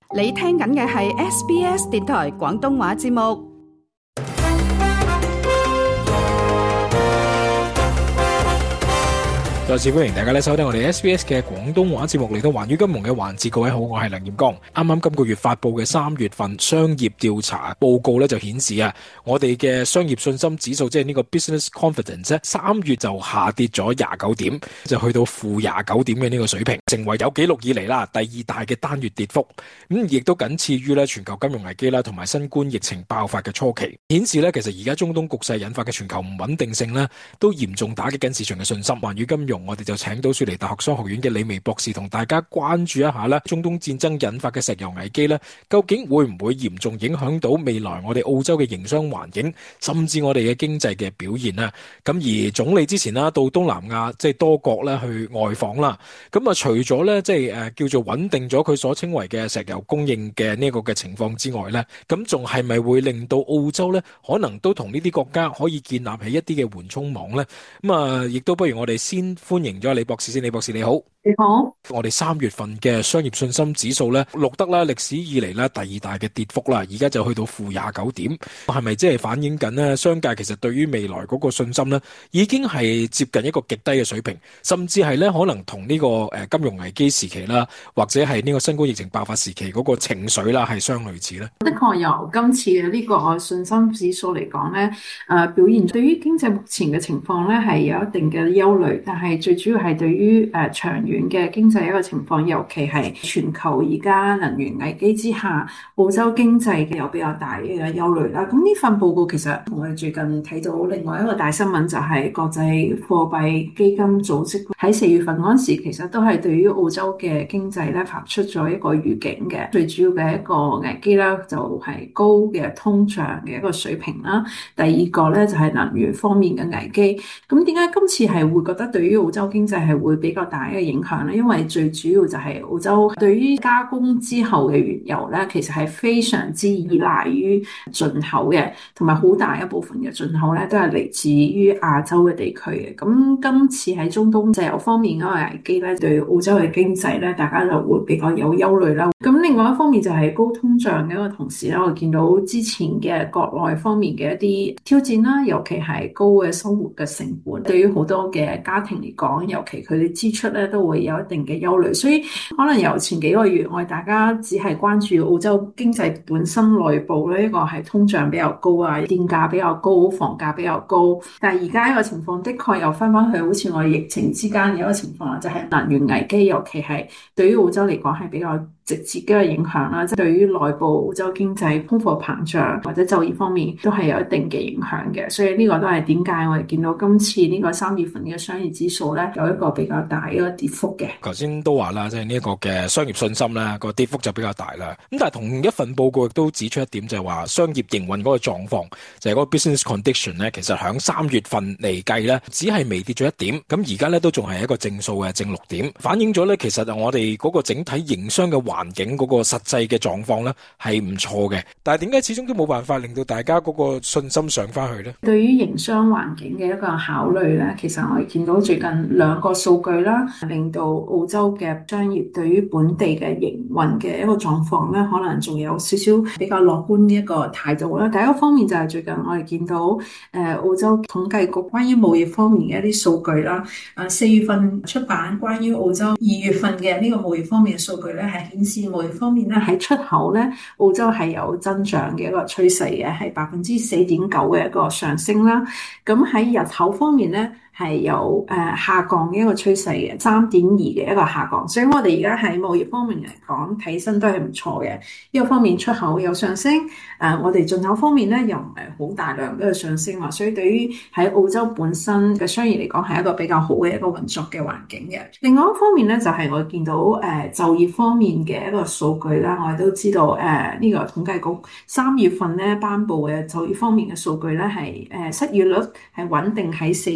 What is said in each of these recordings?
你聽緊嘅係 SBS 電台廣東話節目。 再次歡迎大家收聽我哋 SBS 嘅廣東話節目，嚟到環宇金融嘅環節。各位好，我係梁彥剛。啱啱今個月發佈嘅3月份商業調查報告咧，就顯示我哋嘅商業信心指數，即係呢個 business confidence 3月就下跌咗29點，就去到負29點嘅呢個水平，成為有紀錄以嚟啦第二大嘅單月跌幅。亦都僅次於全球金融危機啦，同埋新冠疫情爆發嘅初期，顯示其實而家中東局勢引發嘅全球唔穩定性都嚴重打擊緊市場嘅信心。環宇金融我哋就請到雪梨大學商學院嘅李薇博士同大家關注一下中東戰爭引發嘅石油危機究竟會唔會嚴重影響到未來我哋澳洲嘅營商環境，甚至我哋嘅經濟嘅表現呢？咁而總理之前到東南亞即係多國去外訪啦，咁除咗叫做穩定咗佢所稱為嘅石油供應嘅呢個嘅情況之外咁仲係咪會令到澳洲可能都同呢啲國家可以建立起一啲嘅緩衝網呢？咁亦都不如我哋先歡迎咗李博士先。李博士你好。 你好。 我哋3月份嘅商業信心指數錄得歷史以嚟第二大嘅跌幅啦，而家就去到負29點，係咪即係反映緊商界其實對於未來嗰個信心已經係接近一個極低嘅水平，甚至係可能同呢個金融危機時期啦，或者係呢個新冠疫情爆發時期嗰個情緒啦係相類似呢？ 的確由今次嘅呢個信心指數嚟講表現對於經濟目前嘅情況係有一定嘅憂慮，但係最主要係對於長遠嘅經濟一個情況，尤其係全球而家能源危機之下，澳洲經濟有比較大嘅憂慮啦。咁呢份報告其實同我哋最近睇到另外一個大新聞，就係國際貨幣基金組織喺4月份嗰陣時，其實都係對於澳洲嘅經濟發出咗一個預警嘅。最主要嘅一個危機就係高嘅通脹嘅一個水平啦。第二個就係能源方面嘅危機。咁點解今次係會覺得對於澳洲經濟係會比較大嘅影響呢？因為最主要就係澳洲對於加工之後嘅原油其實係非常之依賴於進口嘅，同埋好大一部分嘅進口都係嚟自於亞洲嘅地區嘅。咁今次喺中東石油方面嗰個危機對澳洲嘅經濟大家就會比較有憂慮啦。咁另外一方面就係高通脹嘅一個同時我見到之前嘅國內方面嘅一啲挑戰啦，尤其係高嘅生活嘅成本，對於好多嘅家庭嚟講，尤其佢哋支出都會有一定嘅憂慮。所以可能由前幾個月我哋大家只係關注澳洲經濟本身內部呢個係通脹比較高啊，電價比較高，房價比較高。但係而家呢個情況的確又翻去好似我哋疫情之間有一個情況，就係能源危機，尤其係對於澳洲嚟講係比較直接嘅影響啦，即係對於內部澳洲經濟通貨膨脹或者就業方面都係有一定嘅影響嘅。所以呢個都係點解我哋見到今次呢個3月份嘅商業指數有一個比較大嘅跌幅嘅。 頭先都話啦，即係呢一個嘅商業信心個跌幅就比較大啦。咁但係同一份報告亦都指出一點，就係話商業營運嗰個狀況，就係嗰個 business condition 其實響3月份嚟計只係微跌咗1點，咁而家都仲係一個正數嘅正6點，反映咗其實我哋嗰個整體營商嘅環境嗰個實際嘅狀況係唔錯嘅。但係點解始終都冇辦法令到大家嗰個信心上翻去呢？ 對於營商環境嘅一個考慮其實我哋見到最近2個數據啦，令到澳洲嘅商業對於本地嘅營運嘅一個狀況可能仲有少少比較樂觀嘅一個態度啦。第一個方面就係最近我哋見到澳洲統計局關於貿易方面嘅一啲數據啦。4月份出版關於澳洲2月份嘅呢個貿易方面嘅數據係顯示貿易方面喺出口澳洲係有增長嘅一個趨勢嘅，係4.9%嘅一個上升啦。咁喺入口方面係有下降嘅一個趨勢嘅，3.2嘅一個下降。所以我哋而家喺貿易方面嚟講，睇身都係唔錯嘅。呢個方面出口有上升，我哋進口方面又唔係好大量嘅上升嘛。所以對於喺澳洲本身嘅商業嚟講，係一個比較好嘅一個運作嘅環境嘅。另外一方面就係我見到就業方面嘅一個數據啦，我哋都知道呢個統計局3月份頒布嘅就業方面嘅數據係失業率係穩定喺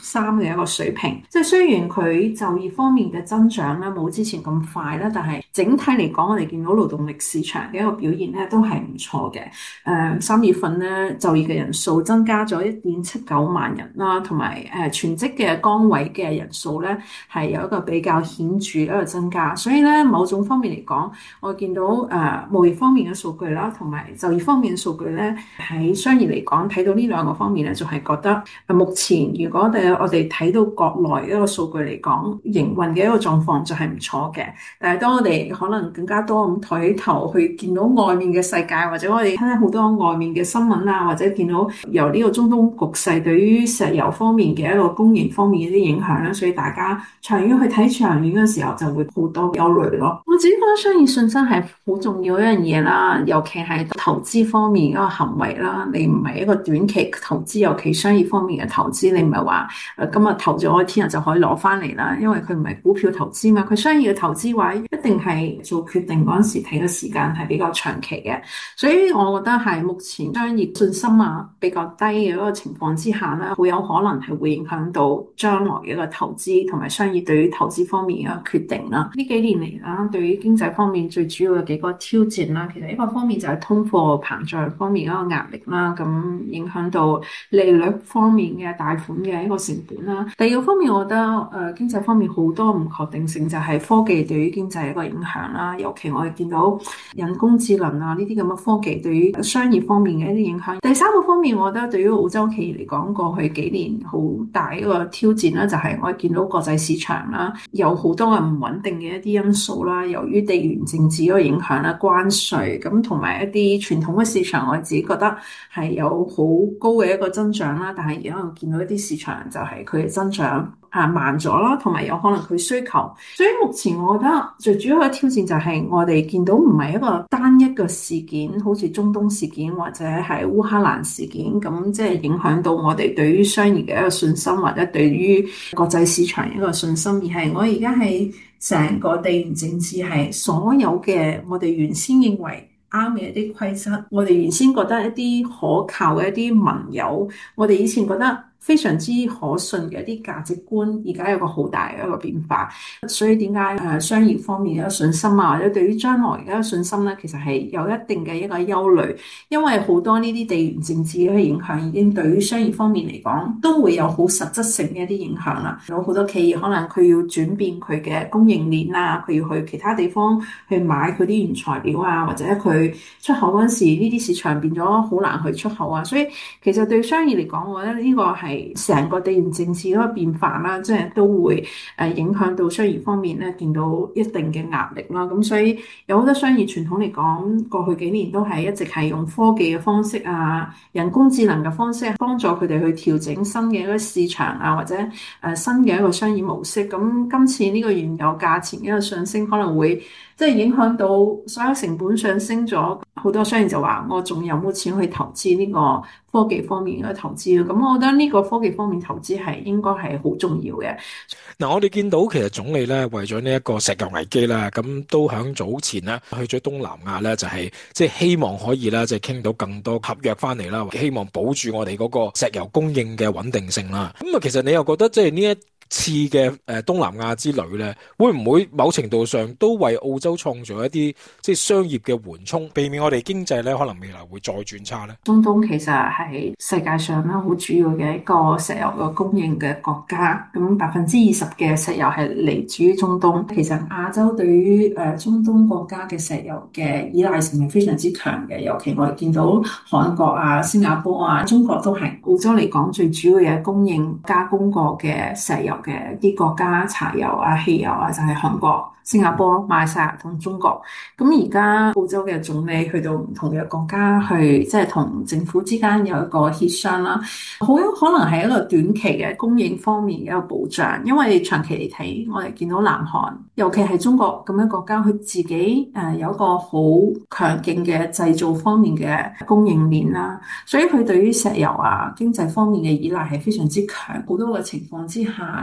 3嘅一個水平。即係雖然佢就業方面嘅增長咧冇之前咁快啦，但係整體嚟講，我哋見到勞動力市場嘅一個表現咧都係唔錯嘅。3月份咧就業嘅人數增加咗1.79萬人啦，同埋全職嘅崗位嘅人數咧係有一個比較顯著一個增加。所以咧某種方面嚟講，我見到貿易方面嘅數據啦，同埋就業方面嘅數據咧，喺商業嚟講睇到呢兩個方面咧，就係覺得目前如果我哋睇到國內一個數據嚟講，營運嘅一個狀況就係唔錯嘅。但係當我哋可能更加多咁抬起頭去見到外面嘅世界，或者我哋聽好多外面嘅新聞啊，或者見到由呢個中東局勢對於石油方面嘅一個供應方面嘅啲影響咧，所以大家長遠去睇長遠嘅時候就會好多憂慮咯。我自己覺得商業信心係好重要一樣嘢啦，尤其係投資方面一個行為啦。你唔係一個短期投資，尤其商業方面嘅投資，你唔係話今日投咗聽日就可以攞翻嚟啦，因為佢唔係股票投資嘛，佢商業嘅投資話一定係做決定嗰陣時睇嘅時間係比較長期嘅，所以我覺得係目前商業信心比較低嘅嗰個情況之下咧，好有可能係會影響到將來嘅一個投資同埋商業對於投資方面嘅決定啦。呢幾年嚟啦，對於經濟方面最主要嘅幾個挑戰啦，其實一個方面就係通貨膨脹方面嗰個壓力啦，咁影響到利率方面嘅貸款嘅一個成本啦。第二個方面，我覺得經濟方面好多唔確定性，就係科技對於經濟一個影響啦。尤其我哋見到人工智能啊呢啲咁嘅科技對於商業方面嘅一啲影響。第三個方面，我覺得對於澳洲企業嚟講，過去幾年好大一個挑戰啦，就係我哋見到國際市場啦，有好多嘅唔穩定嘅一啲因素啦，由於地緣政治嗰個影響啦、關稅咁，同埋一啲傳統嘅市場，我自己覺得係有好高嘅一個增長啦。但係而家我見到一啲市場就係佢嘅增長慢咗啦，同埋有可能佢需求。所以目前我覺得最主要嘅挑戰就係我哋見到唔係一個單一嘅事件，好似中東事件或者係烏克蘭事件咁，即係影響到我哋對於商業嘅一個信心，或者對於國際市場一個信心，而係我而家係成個地緣政治係所有嘅我哋原先認為啱嘅一啲規則，我哋原先覺得一啲可靠嘅一啲盟友，我哋以前覺得非常之可信嘅一啲價值觀，而家有個好大嘅一個變化。所以點解商業方面嘅信心啊，或者對於將來嘅信心咧，其實係有一定嘅一個憂慮，因為好多呢啲地緣政治嘅影響已經對於商業方面嚟講都會有好實質性嘅一啲影響啦。有好多企業可能佢要轉變佢嘅供應鏈啊，佢要去其他地方去買佢啲原材料啊，或者佢出口嗰陣時呢啲市場變咗好難去出口啊。所以其實對商業嚟講，我覺得呢個係成個地緣政治嗰個變化啦，即係都會影響到商業方面咧，見到一定嘅壓力啦。咁所以有好多商業傳統嚟講，過去幾年都係一直係用科技嘅方式啊、人工智能嘅方式幫助佢哋去調整新嘅一個市場啊，或者新嘅一個商業模式。咁今次呢個原油價錢嘅一個上升，可能會即係影響到所有成本上升咗，好多商業就話我仲有冇錢去投資呢個科技方面嘅投資。咁我覺得呢個科技方面投資係應該係好重要嘅。 嗱，我哋見到其實總理咧為咗呢一個石油危機啦，咁都響早前咧去咗東南亞咧，就係即係希望可以咧即係傾到更多合約翻嚟啦，希望保住我哋嗰個石油供應嘅穩定性啦。咁啊，其實你又覺得即係呢一次嘅東南亞之旅咧，會唔會某程度上都為澳洲創造一啲即係商業嘅緩衝，避免我哋經濟咧可能未來會再轉差咧？ 中東其實係世界上咧好主要嘅一個石油嘅供應嘅國家，咁20%嘅石油係嚟自於中東。其實亞洲對於中東國家嘅石油嘅依賴性係非常之強嘅，尤其我哋見到韓國啊、新加坡啊、中國都係。澳洲嚟講最主要嘅供應加工過嘅石油嘅啲國家，柴油啊、汽油啊，就係韓國、新加坡、馬來西亞同中國。咁而家澳洲嘅總理去到唔同嘅國家去，即係同政府之間有一個協商啦，好有可能係一個短期嘅供應方面嘅一個保障。因為長期嚟睇，我哋見到南韓，尤其係中國咁樣國家，佢自己有一個好強勁嘅製造方面嘅供應鏈啦，所以佢對於石油啊經濟方面嘅依賴係非常之強。好多嘅情況之下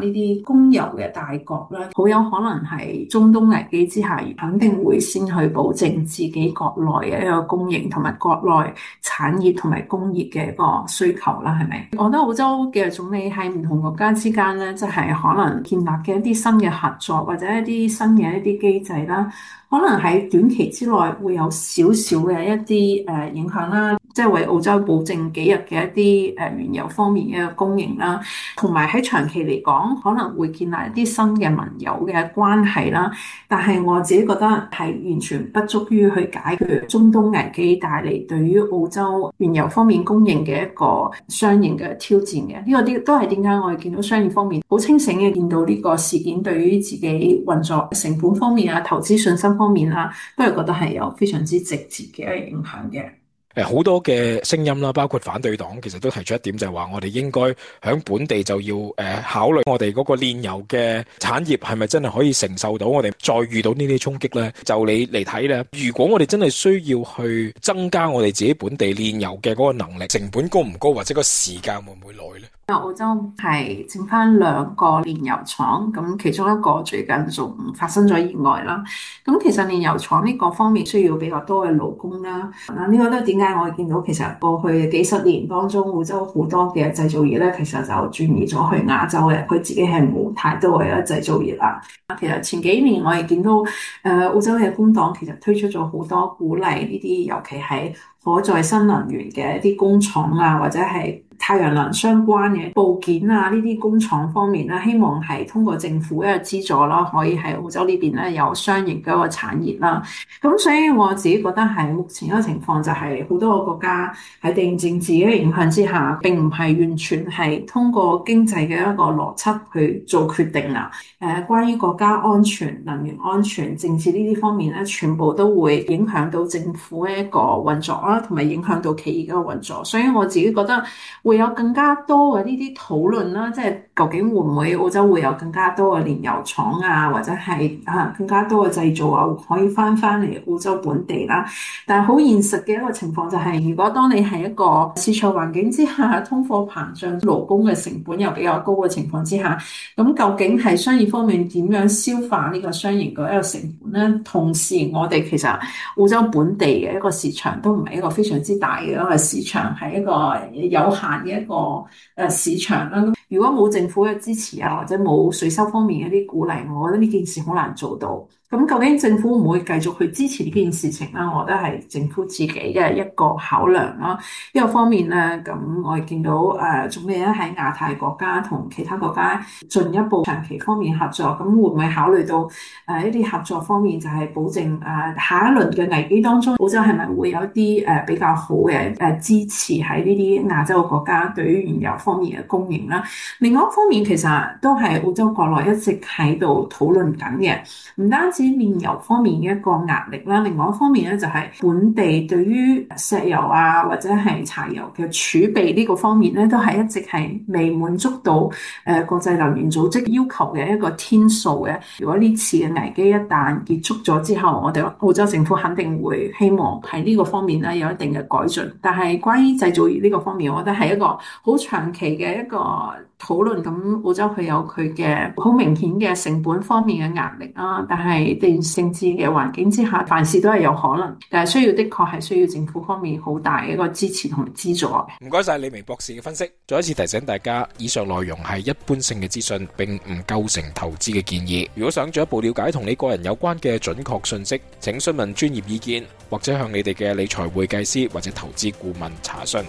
呢啲供油嘅大國咧，好有可能係中東危機之下，肯定會先去保證自己國內嘅一個供應同埋國內產業同埋工業嘅一個需求啦，係咪？我覺得澳洲嘅總理喺唔同國家之間咧，即係可能建立嘅一啲新嘅合作或者一啲新嘅一啲機制啦，可能喺短期之內會有少少嘅一啲影響啦，即係為澳洲保證幾日嘅一啲原油方面嘅供應啦，同埋喺長期嚟講可能會建立一啲新嘅盟友嘅關係啦。但係我自己覺得係完全不足於去解決中東危機帶嚟對於澳洲原油方面供應嘅一個相應嘅挑戰嘅。呢個啲都係點解我哋見到商業方面好清醒嘅見到呢個事件對於自己運作成本方面啊、投資信心方面啊，都係覺得係有非常之直接嘅影響嘅。 好多嘅聲音啦，包括反對黨其實都提出一點，就係話我哋應該喺本地就要考慮我哋嗰個煉油嘅產業係咪真係可以承受到我哋再遇到呢啲衝擊呢？就你嚟睇呢，如果我哋真係需要去增加我哋自己本地煉油嘅嗰個能力，成本高唔高，或者個時間會唔會耐呢？ 澳洲係剩翻2個煉油廠，咁其中一個最近仲發生咗意外啦。咁其實煉油廠呢個方面需要比較多嘅勞工啦。呢個都係點解我哋見到其實過去幾十年當中，澳洲好多嘅製造業咧，其實就轉移咗去亞洲嘅，佢自己係冇太多嘅製造業啦。其實前幾年我哋見到澳洲嘅工黨其實推出咗好多鼓勵呢啲，尤其係可再生能源嘅一啲工廠啊，或者係太陽能相關嘅部件啊，呢啲工廠方面咧，希望係通過政府一個資助啦，可以喺澳洲呢邊咧有雙贏嘅一個產業啦。咁所以我自己覺得係目前一個情況就係好多個國家喺地緣政治嘅影響之下，並唔係完全係通過經濟嘅一個邏輯去做決定啦。關於國家安全、能源安全、政治呢啲方面咧，全部都會影響到政府嘅一個運作啦，同埋影響到企業嘅運作。所以我自己覺得會有更加多嘅呢啲討論啦，即係究竟會唔會澳洲會有更加多嘅煉油廠啊，或者係更加多嘅製造啊，可以翻嚟澳洲本地啦。但係好現實嘅一個情況就係，如果當你係一個市場環境之下，通貨膨脹、勞工嘅成本又比較高嘅情況之下，咁究竟係商業方面點樣消化呢個商業嘅一個成本呢？同時，我哋其實澳洲本地嘅一個市場都唔係一個非常之大嘅一個市場，係一個有限嘅一個市場啦。如果冇政府嘅支持啊，或者冇稅收方面嘅一啲鼓勵，我覺得呢件事好難做到。咁究竟政府會唔會繼續去支持呢件事情咧？我覺得係政府自己嘅一個考量啦。呢個方面咧，咁我哋見到總理咧喺亞太國家同其他國家進一步長期方面合作，咁會唔會考慮到一啲合作方面，就係保證下一輪嘅危機當中，澳洲係咪會有一啲比較好嘅支持喺呢啲亞洲國家對於原油方面嘅供應啦？另外一方面，其實都係澳洲國內一直喺度討論緊嘅，唔單止煉油方面嘅一個壓力啦，另外一方面咧就係本地對於石油啊或者係柴油嘅儲備呢個方面咧，都係一直係未滿足到國際能源組織要求嘅一個天數嘅。如果呢次嘅危機一旦結束咗之後，我哋澳洲政府肯定會希望喺呢個方面咧有一定嘅改進。但係關於製造業呢個方面，我覺得係一個好長期嘅一個討論。咁澳洲佢有佢嘅好明顯嘅成本方面嘅壓力啦，但係地緣政治嘅環境之下，凡事都係有可能，但係需要的確係需要政府方面好大嘅一個支持同資助嘅。 唔該晒李明博士嘅分析，再一次提醒大家，以上內容係一般性嘅資訊，並唔構成投資嘅建議。如果想進一步了解同你個人有關嘅準確信息，請詢問專業意見，或者向你哋嘅理財會計師或者投資顧問查詢。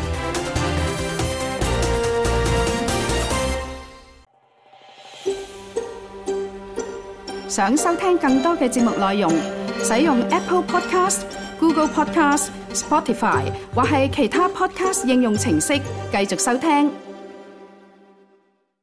想收聽更多嘅節目內容，使用 Apple Podcast、Google Podcast、Spotify 或係其他 Podcast 應用程式繼續收聽。